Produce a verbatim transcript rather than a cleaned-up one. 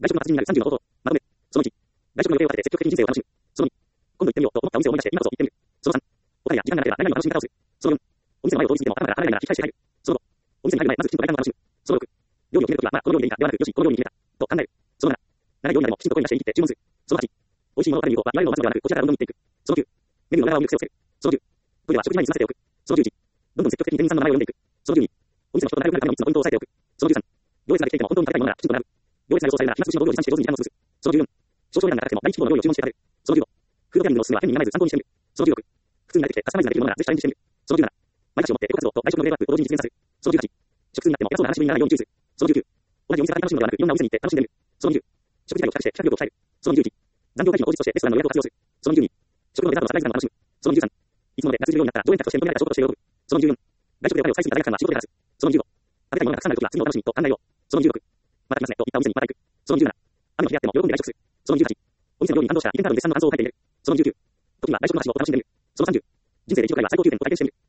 外食の達人になるさんじゅうの方法。まとめ。そのいち。外食の予定を立てて積極的に人生を楽しむ。そのに。今度行ってみようと思ったお店を思い出して今こそ行ってみる。そのさん。お金や時間がなければ何々を楽しみ方をする。そのよん。お店の前を通り過ぎても頭から離れないなら引き返して入る。そのご。お店に入る前、まずきちんと外観を楽しむ。そのろく。料理を決めるときは、まあ、この料理でいいか、ではなく、よし、この料理に決めた。と考える。そのなな。なな料理などもきちんと声に出して言い切って注文する。そのはち。美味しいものを食べに行こうは、いわゆるのを待つのではなく、こちらからどんどん行っていく。そのきゅう。メニューの裏側を見る癖をつける。そのじゅう。トイレは食事前に済ませておく。そのじゅういち。どんどん積極的に店員さんの名前を読んでいく。そのじゅうに。お店の人と仲良くなるためのみっつのポイントを押さえておく。そのじゅうさん。行列ができていても本当に食べたいものならきちんと並ぶ。行列が予想されるなら暇つぶしの道具を持参して上手に時間を潰す。そのじゅうよん。少々値段が高くても大規模の料理を注文して食べる。そのじゅうご。フードプランニングのおすすめは変にならないず参考にしてみる。そのじゅうろく。普通に慣れてきてカスタマイズができるものならぜひチャレンジしてみる。そのじゅうなな。毎日をもってエコ活動と外食のグレードアップを同時に実現させる。そのじゅうはち。食通になっても偉そうな話しぶりにならないように注意する。そのじゅうきゅう。同じお店が楽しむのではなく、いろんなお店に行って楽しんでみる。そのにじゅう。食事内容を比較して企画力を鍛える。そのにじゅういち。残業会議の当日としてレストランの予約を活用する。そのにじゅうに。食のデザートのサプライズ感を楽しむ。そのにじゅうさん。いつもので夏授業になったら常連客として求められた仕事として喜ぶ。そのにじゅうよん。外食でお金を使いすぎた罪悪感は仕事で晴らす。そのにじゅうご。食べたいものがたくさんあるときは次のお楽しみと考えよう。そのにじゅうろく。また来ますねと言ったお店にまた行く。そのにじゅうなな。雨の日であっても喜んで外食する。そのにじゅうはち。お店の料理に感動したらイベントなどの絶賛の感想を書いてみる。そのにじゅうきゅう。時には外食の話を楽しんでみる。そのさんじゅう。人生で一度くらいは最高級店を体験してみる。